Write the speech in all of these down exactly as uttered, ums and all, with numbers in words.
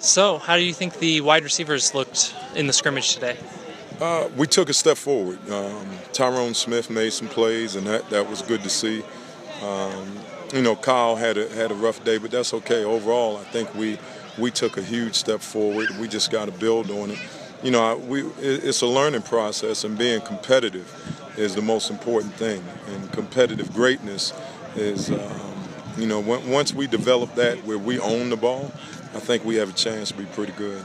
So, how do you think the wide receivers looked in the scrimmage today? Uh, we took a step forward. Um, Tyrone Smith made some plays, and that, that was good to see. Um, you know, Kyle had a had a rough day, but that's okay. Overall, I think we we took a huge step forward. We just got to build on it. You know, I, we it's a learning process, and being competitive is the most important thing. And competitive greatness is, um, you know, when, once we develop that where we own the ball, I think we have a chance to be pretty good.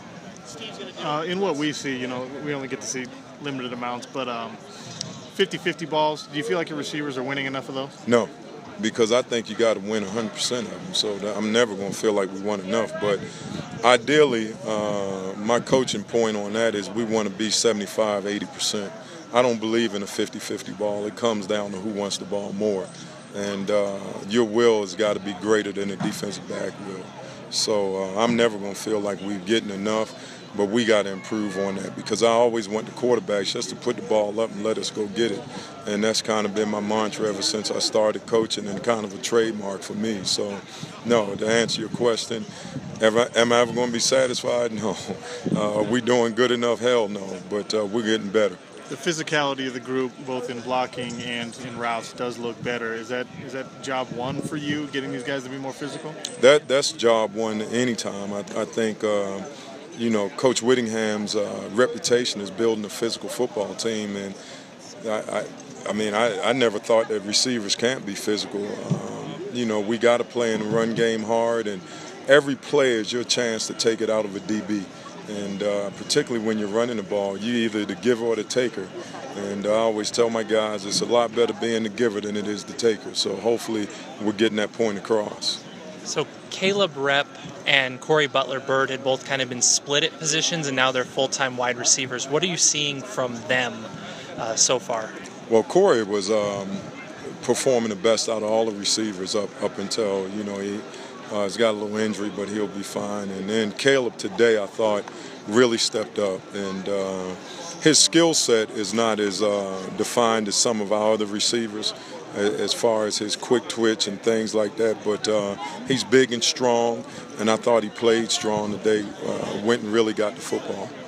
Uh, in what we see, you know, we only get to see limited amounts, but um, fifty fifty balls, do you feel like your receivers are winning enough of those? No, because I think you got to win one hundred percent of them. So that I'm never going to feel like we won enough. But ideally, uh, my coaching point on that is we want to be seventy-five, eighty percent. I don't believe in a fifty fifty ball. It comes down to who wants the ball more. And uh, your will has got to be greater than the defensive back will. So uh, I'm never going to feel like we're getting enough. But we got to improve on that because I always want the quarterbacks just to put the ball up and let us go get it. And that's kind of been my mantra ever since I started coaching and kind of a trademark for me. So, no, to answer your question, am I, am I ever going to be satisfied? No. Uh, are we doing good enough? Hell no. But uh, we're getting better. The physicality of the group, both in blocking and in routes, does look better. Is that is that job one for you, getting these guys to be more physical? That That's job one anytime. I, I think uh, – You know, Coach Whittingham's uh, reputation is building a physical football team, and I, I, I mean, I, I never thought that receivers can't be physical. Um, you know, we got to play in the run game hard, and every play is your chance to take it out of a D B. And uh, particularly when you're running the ball, you're either the giver or the taker. And I always tell my guys it's a lot better being the giver than it is the taker. So hopefully we're getting that point across. So Caleb Repp and Corey Butler-Byrd had both kind of been split at positions, and now they're full-time wide receivers. What are you seeing from them uh, so far? Well, Corey was um, performing the best out of all the receivers up up until, you know, he, uh, he's got a little injury, but he'll be fine. And then Caleb today, I thought, really stepped up. And uh, his skill set is not as uh, defined as some of our other receivers, as far as his quick twitch and things like that, but uh, he's big and strong, and I thought he played strong today, uh, went and really got the football.